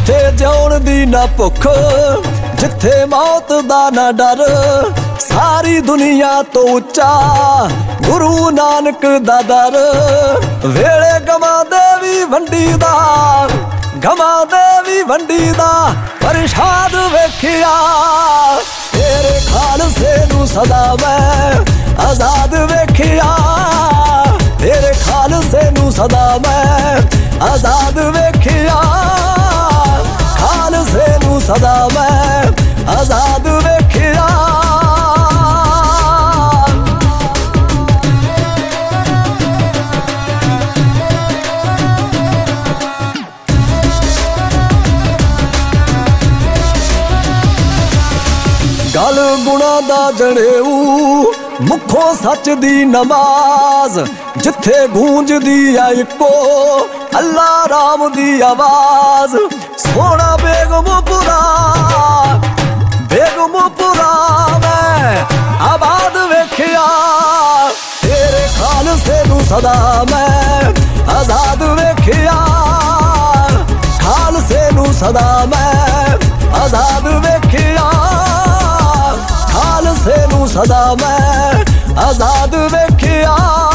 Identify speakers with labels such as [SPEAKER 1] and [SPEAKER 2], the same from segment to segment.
[SPEAKER 1] जिथे जिउण दी ना भुख, जिथे मौत दा ना डर, सारी दुनिया तो उच्चा गुरु नानक दा दर। वेले गवा देवी वंडी दा, गवा देवी वंडी दा प्रसाद वेखिया। तेरे खालसे नू सदा मैं आजाद वेखिया, तेरे खालसे नू सदा मैं आजाद वेखिया, खालसे नू सदा मैं आजाद वेखिया। गल गुणा दा जड़ेऊ, मुखों सच दी नमाज, जिथे गूंज दी इको अल्लाह राम दी आवाज। सोना बेगमपुरा, बेगमपुरा मैं आबाद वेखिया। तेरे खालसे नू सदा मैं आजाद वेखिया, खालसे नू सदा मैं आजाद वेखिया, खालसे नू सदा मैं आजाद वेखिया।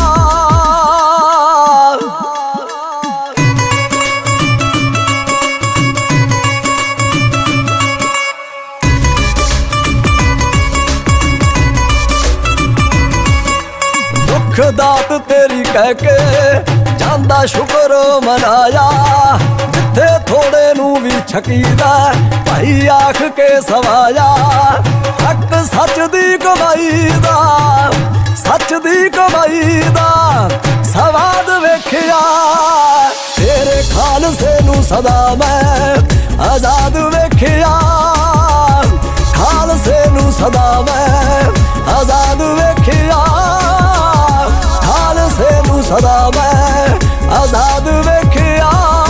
[SPEAKER 1] दुख दात तेरी कह के जांदा शुक्र मनाया, जिथे थोड़े नू भी छकीदा भाई आख के सवाया। हक सच दी कमाई दा, सच दी कमाई दा सवाद वेखिया। तेरे खालसे नू सदा मैं आजाद वेखिया, खालसे नू सदा मैं आजाद वेखिया, खालसे नू सदा मैं आजाद वेखिया।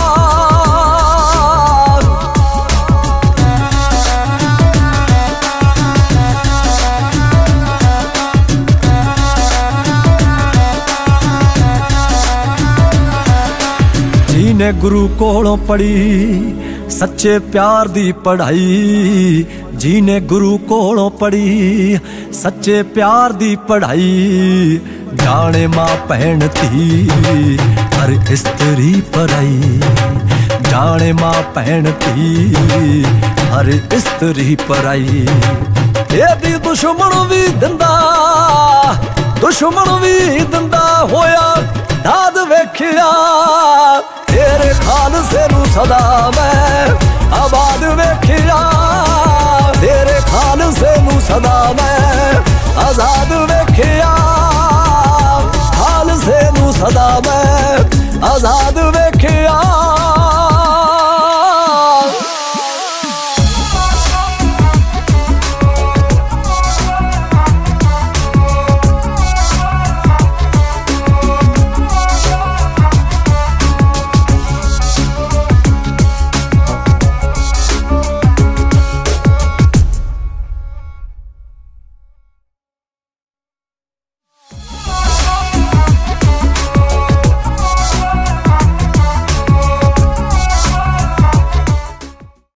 [SPEAKER 1] जिने गुरु कोलों पढ़ी सच्चे प्यार दी पढ़ाई, जिने गुरु कोलों पढ़ी सच्चे प्यार दी पढ़ाई। जाने मां भैन धी हर स्त्री पराई, जाने मां भैन धी हर स्त्री पराई। एदी दुश्मन भी दिंदा, दुश्मन भी दिंदा होया दाद वेखिया। तेरे खालसे नू सदा मैं आबाद वेखिया, तेरे खालसे नू सदा मैं आजाद वेखिया, खालसे नू सदा मैं आजाद